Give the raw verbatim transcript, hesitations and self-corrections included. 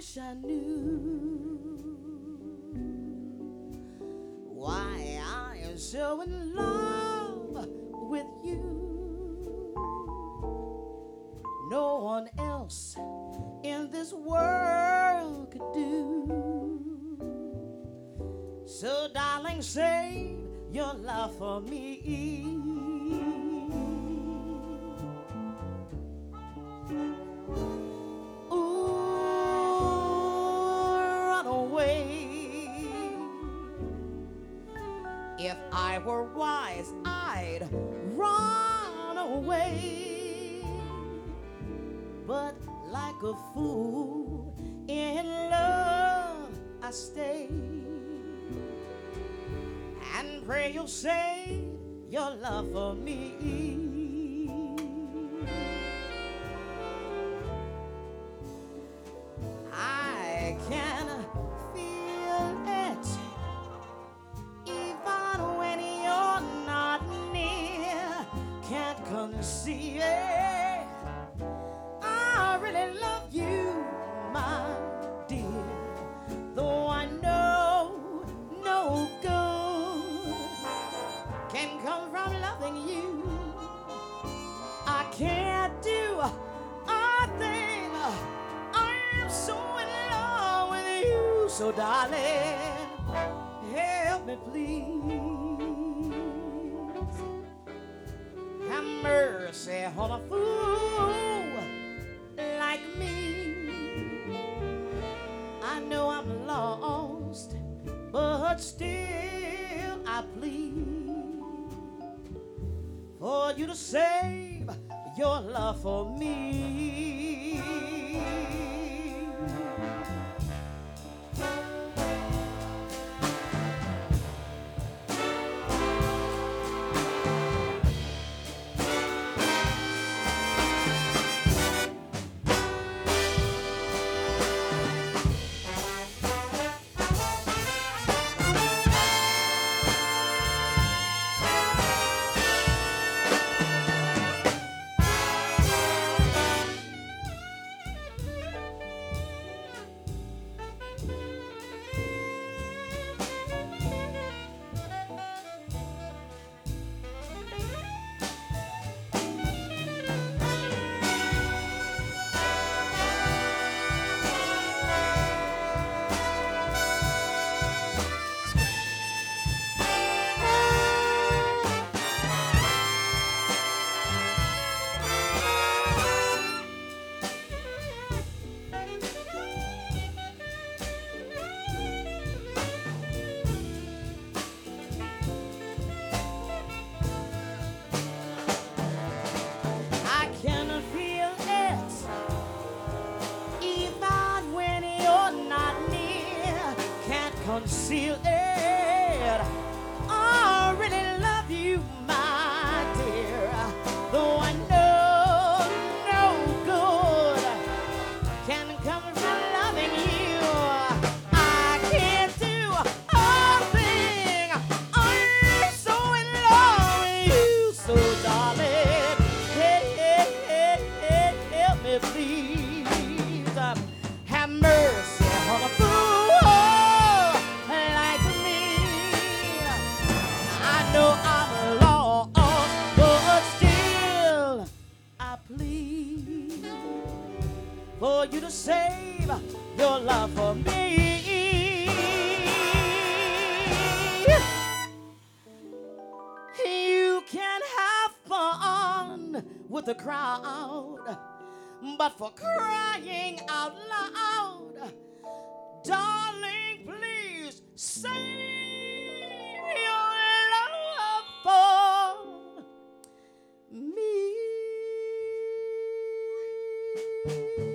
wish I knew why I am so in love with you. No one else in this world could do. So darling, save your love for me. If I were wise, I'd run away. But like a fool in love, I stay. And pray you'll save your love for me. I can feel it even when you're not near. Can't conceal it. I really love you, my dear. Though I know no good can come from loving you. I can't do a thing. I'm so in love with you. So darling, help me please. Have mercy on a fool like me. I know I'm lost, but still I plead for you to save your love for me. Conceal it. I really love you, my dear. Though I know no good can come from loving you. I can't do a thing. I'm so in love with you. So darling, hey, hey, hey, hey, help me please. Have mercy on a fool. No, I'm lost, but still I plead for you to save your love for me. You can have fun with the crowd, but for crying out loud, darling, please save for me.